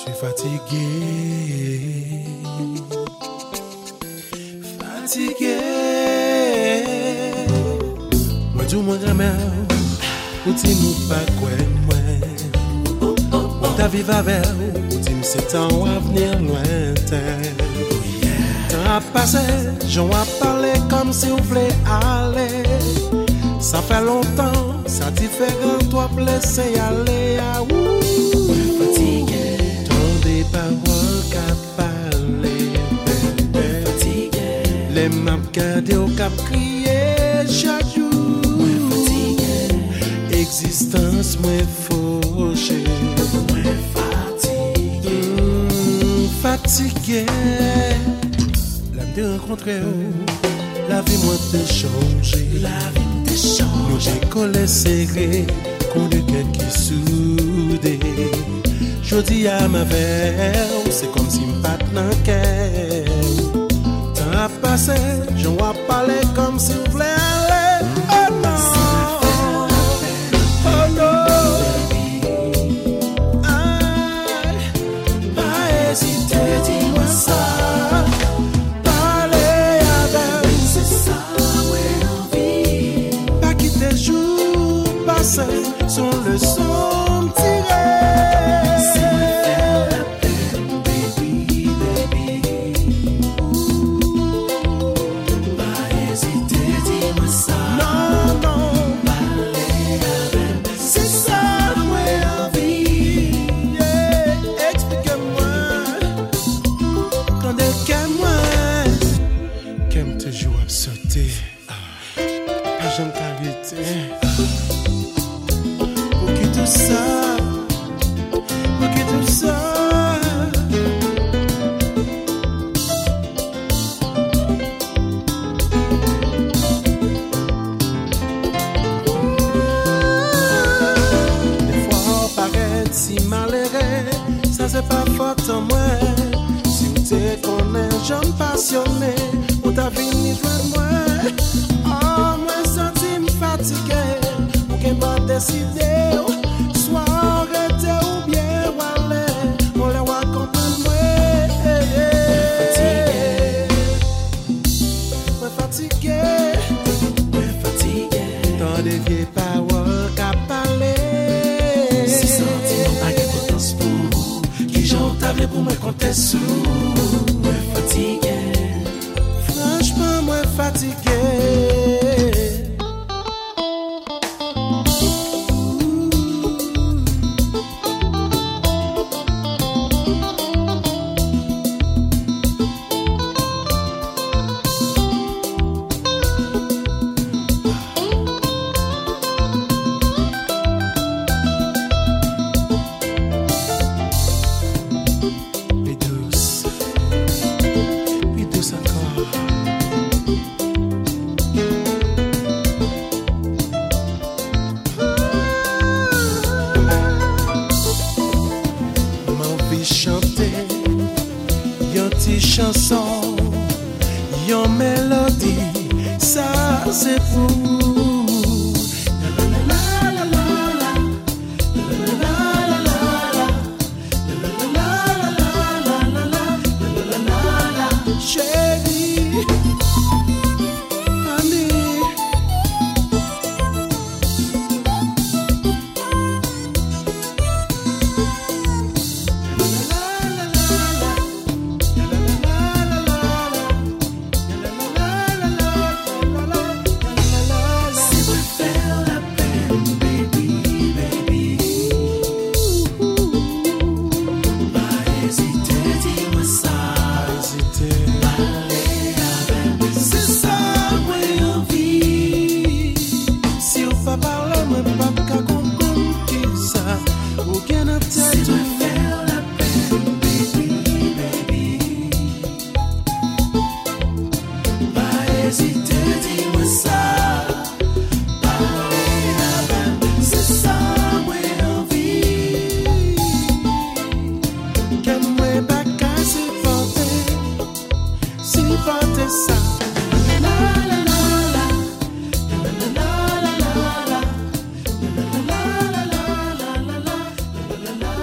Fatigué. Moi tout mon grand-mère, ou ti nous pas quoi moi. On t'a vivre avec, ou ti c'est un avenir lointain. Temps a passé, j'en a parlé comme si on voulait aller. Ça fait longtemps, ça t'y fait grand toi blessé aller à où. Fatigué. Des paroles qu'a parlé, fatigué. Les maps gardées au cap crier chaque jour. Moi fatigué. Existence moi fauché. Moi fatigué. Fatigué. La me rencontré la vie moi te changé. La vie te changé. Nous j'ai collé serré, qu'on de cœur qui soudé. Je dis à ma verre, c'est comme si m'pat nan kè. Temps a passé, j'en vois parler comme si on voulait aller. Oh non, oh non. Aïe, pas hésiter, dis-moi ça. Parler avec, c'est ça, ouais, envie. Pas quitter jour passé, son leçon tirée. J'aime qualité pour qui tout ça, pour qui tout ça. Des fois on paraît si malheureux, ça c'est pas faute en moi. Si vous te connais, j'aime passionné, ou t'as venu de moi. Fatigué, ou qu'elle va décider, soit arrêter ou bien aller, on les voit comprendre moi. Fatigué, dans des vieilles paroles qu'à parler. Si sentiments pas de potence pour qui j'en table pour me compter sous. Moi fatigué, franchement moi fatigué. Chanson, yon mélodie, ça c'est pour. Chérie, Annie. La